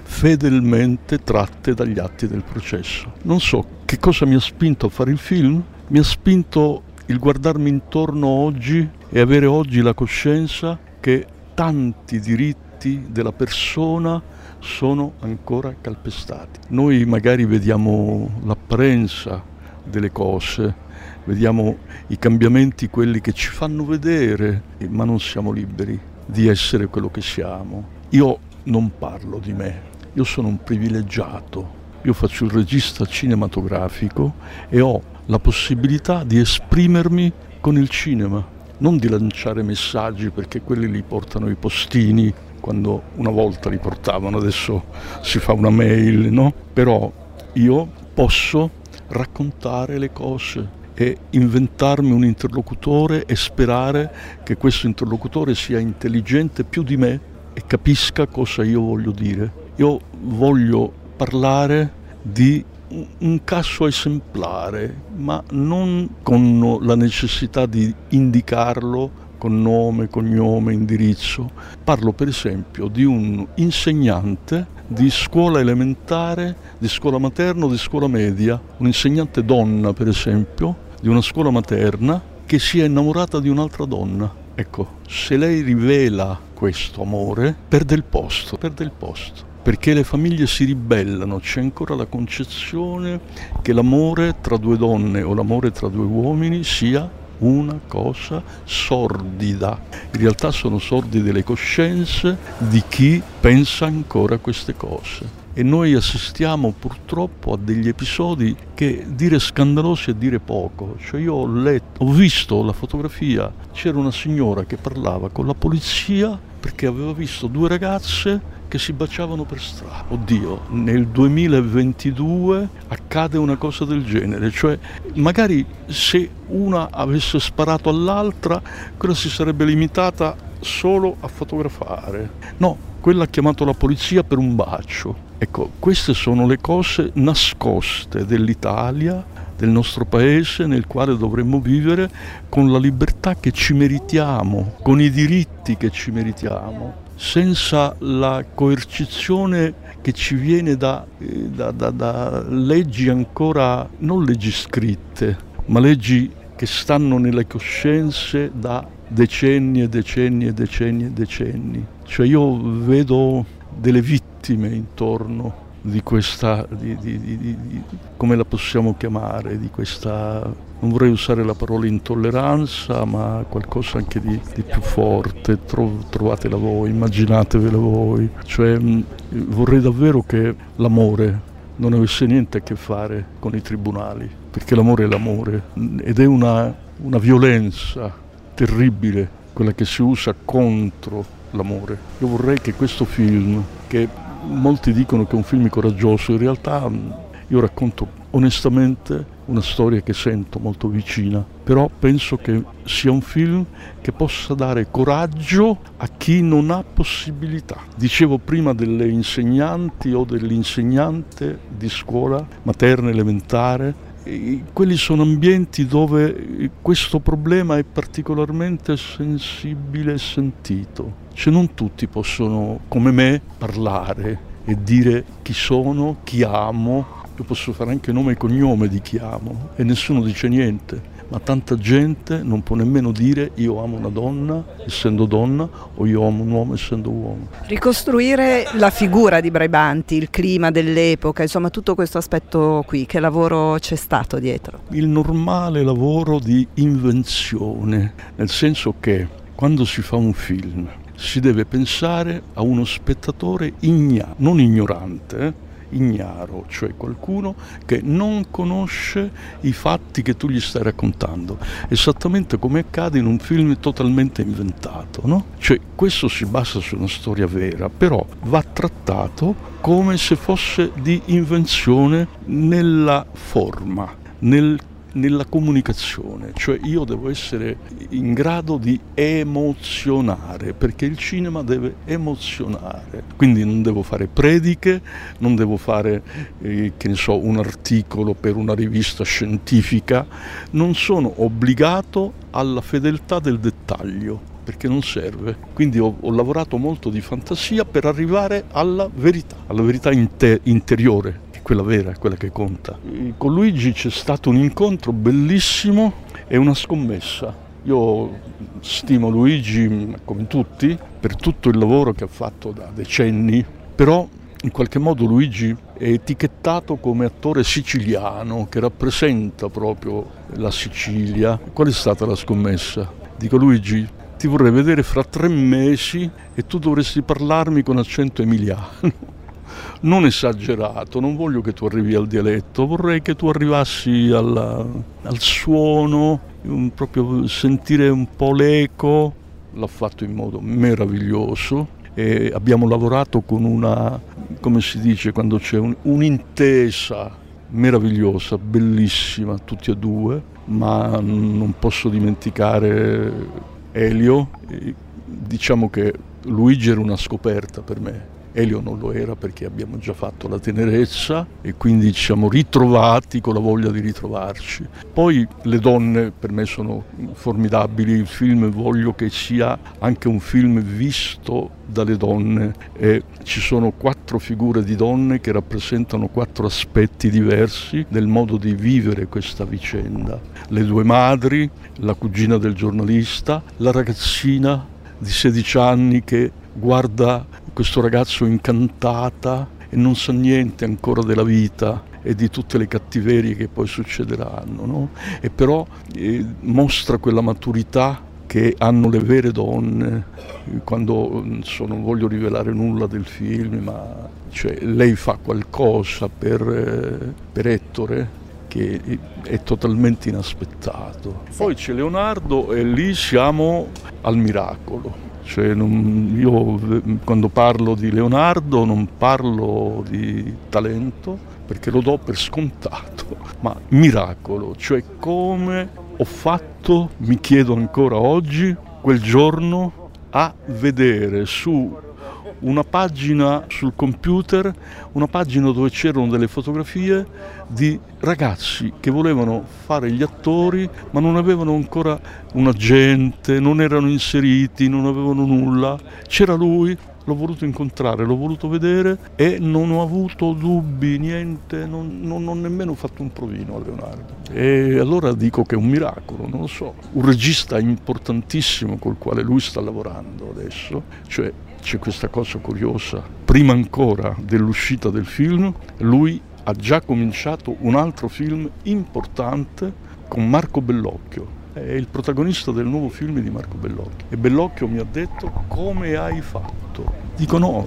fedelmente tratte dagli atti del processo. Non so che cosa mi ha spinto a fare il film, mi ha spinto il guardarmi intorno oggi e avere oggi la coscienza che tanti diritti della persona sono ancora calpestati. Noi magari vediamo l'apparenza delle cose, vediamo i cambiamenti, quelli che ci fanno vedere, ma non siamo liberi di essere quello che siamo. Io non parlo di me, io sono un privilegiato, io faccio il regista cinematografico e ho la possibilità di esprimermi con il cinema, non di lanciare messaggi, perché quelli li portano i postini, quando una volta li portavano, adesso si fa una mail, no? Però io posso raccontare le cose e inventarmi un interlocutore e sperare che questo interlocutore sia intelligente più di me e capisca cosa io voglio dire. Io voglio parlare di un caso esemplare, ma non con la necessità di indicarlo con nome, cognome, indirizzo. Parlo per esempio di un insegnante di scuola elementare, di scuola materna o di scuola media, un'insegnante donna per esempio, di una scuola materna, che si è innamorata di un'altra donna. Ecco, se lei rivela questo amore, perde il posto, perde il posto. Perché le famiglie si ribellano, c'è ancora la concezione che l'amore tra due donne o l'amore tra due uomini sia una cosa sordida. In realtà sono sordide le coscienze di chi pensa ancora a queste cose. E noi assistiamo purtroppo a degli episodi che dire scandalosi è dire poco. Cioè io ho letto, ho visto la fotografia, c'era una signora che parlava con la polizia perché aveva visto due ragazze che si baciavano per strada. Oddio, nel duemilaventidue accade una cosa del genere, cioè magari se una avesse sparato all'altra, quella si sarebbe limitata solo a fotografare. No, quella ha chiamato la polizia per un bacio. Ecco, queste sono le cose nascoste dell'Italia, del nostro paese, nel quale dovremmo vivere con la libertà che ci meritiamo, con i diritti che ci meritiamo, senza la coercizione che ci viene da, da, da, da leggi ancora, non leggi scritte, ma leggi che stanno nelle coscienze da decenni e decenni e decenni e decenni. Cioè io vedo delle vittime intorno di questa, di, di, di, di, di, come la possiamo chiamare, di questa, non vorrei usare la parola intolleranza, ma qualcosa anche di, di più forte. Tro, trovatela voi, immaginatevela voi. Cioè vorrei davvero che l'amore non avesse niente a che fare con i tribunali, perché l'amore è l'amore ed è una, una violenza terribile quella che si usa contro l'amore. Io vorrei che questo film, che molti dicono che è un film coraggioso, in realtà io racconto onestamente una storia che sento molto vicina, però penso che sia un film che possa dare coraggio a chi non ha possibilità. Dicevo prima delle insegnanti o dell'insegnante di scuola materna elementare eh, quelli sono ambienti dove questo problema è particolarmente sensibile e sentito. Cioè non tutti possono, come me, parlare e dire chi sono, chi amo. Io posso fare anche nome e cognome di chi amo e nessuno dice niente, ma tanta gente non può nemmeno dire io amo una donna essendo donna o io amo un uomo essendo uomo. Ricostruire la figura di Braibanti, il clima dell'epoca, insomma tutto questo aspetto qui, che lavoro c'è stato dietro? Il normale lavoro di invenzione, nel senso che quando si fa un film si deve pensare a uno spettatore igna, non ignorante, ignaro, cioè qualcuno che non conosce i fatti che tu gli stai raccontando, esattamente come accade in un film totalmente inventato, no? Cioè questo si basa su una storia vera, però va trattato come se fosse di invenzione nella forma, nel nella comunicazione, cioè io devo essere in grado di emozionare, perché il cinema deve emozionare, quindi non devo fare prediche, non devo fare eh, che ne so, un articolo per una rivista scientifica, non sono obbligato alla fedeltà del dettaglio, perché non serve. Quindi ho, ho lavorato molto di fantasia per arrivare alla verità, alla verità inter- interiore, quella vera, quella che conta. Con Luigi c'è stato un incontro bellissimo e una scommessa. Io stimo Luigi, come tutti, per tutto il lavoro che ha fatto da decenni, però in qualche modo Luigi è etichettato come attore siciliano che rappresenta proprio la Sicilia. Qual è stata la scommessa? Dico: Luigi, ti vorrei vedere fra tre mesi e tu dovresti parlarmi con accento emiliano. Non esagerato, non voglio che tu arrivi al dialetto, vorrei che tu arrivassi alla, al suono, un, proprio sentire un po' l'eco. L'ha fatto in modo meraviglioso e abbiamo lavorato con una, come si dice quando c'è un, un'intesa meravigliosa, bellissima, tutti e due, ma non posso dimenticare Elio. E diciamo che Luigi era una scoperta per me. Elio non lo era perché abbiamo già fatto la tenerezza e quindi ci siamo ritrovati con la voglia di ritrovarci. Poi le donne per me sono formidabili, il film voglio che sia anche un film visto dalle donne e ci sono quattro figure di donne che rappresentano quattro aspetti diversi del modo di vivere questa vicenda. Le due madri, la cugina del giornalista, la ragazzina di sedici anni che guarda questo ragazzo incantata e non sa niente ancora della vita e di tutte le cattiverie che poi succederanno, no? E però eh, mostra quella maturità che hanno le vere donne. Quando so, non voglio rivelare nulla del film, ma cioè, lei fa qualcosa per, eh, per Ettore che è totalmente inaspettato. Poi c'è Leonardo e lì siamo al miracolo. Cioè non, io quando parlo di Leonardo non parlo di talento perché lo do per scontato, ma miracolo, cioè come ho fatto, mi chiedo ancora oggi, quel giorno a vedere su una pagina sul computer, una pagina dove c'erano delle fotografie di ragazzi che volevano fare gli attori ma non avevano ancora un agente, non erano inseriti, non avevano nulla. C'era lui, l'ho voluto incontrare, l'ho voluto vedere e non ho avuto dubbi, niente, non, non ho nemmeno fatto un provino a Leonardo. E allora dico che è un miracolo, non lo so. Un regista importantissimo col quale lui sta lavorando adesso, cioè c'è questa cosa curiosa, prima ancora dell'uscita del film, lui ha già cominciato un altro film importante con Marco Bellocchio, è il protagonista del nuovo film di Marco Bellocchio e Bellocchio mi ha detto: come hai fatto? Dico no,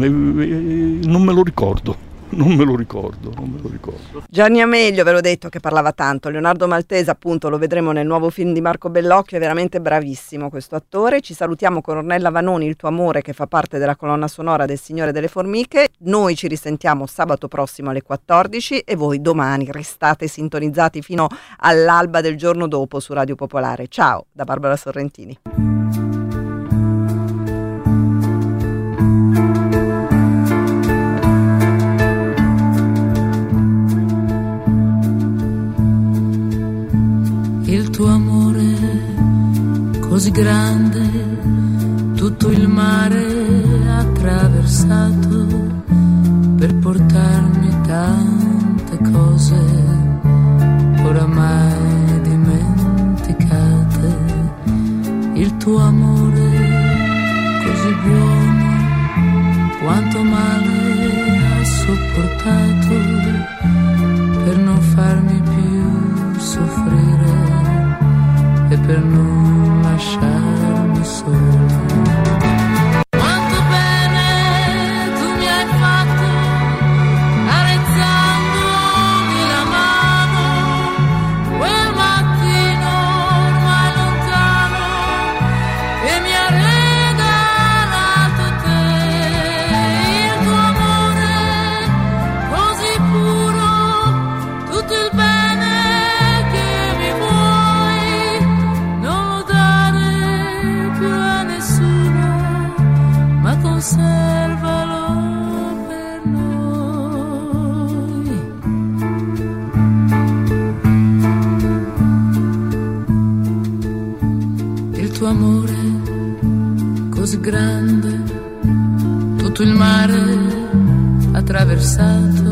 non me lo ricordo. Non me lo ricordo, non me lo ricordo. Gianni Amelio, ve l'ho detto che parlava tanto. Leonardo Maltese, appunto, lo vedremo nel nuovo film di Marco Bellocchio, è veramente bravissimo questo attore. Ci salutiamo con Ornella Vanoni, Il tuo amore, che fa parte della colonna sonora del Signore delle Formiche. Noi ci risentiamo sabato prossimo alle quattordici e voi domani restate sintonizzati fino all'alba del giorno dopo su Radio Popolare. Ciao da Barbara Sorrentini. così grande, tutto il mare attraversato per portarmi tante cose oramai dimenticate. Il tuo amore così buono, quanto male ha sopportato per non farmi più soffrire e per non lasciarmi solo. Quanto bene tu mi hai fatto, carezzandomi la mano, quel mattino ormai lontano che mi ha regalato te. Il tuo amore così puro, tutto il bene che mi vuoi, non lo dare più a nessuno, ma conservalo per noi. Il tuo amore così grande, tutto il mare attraversato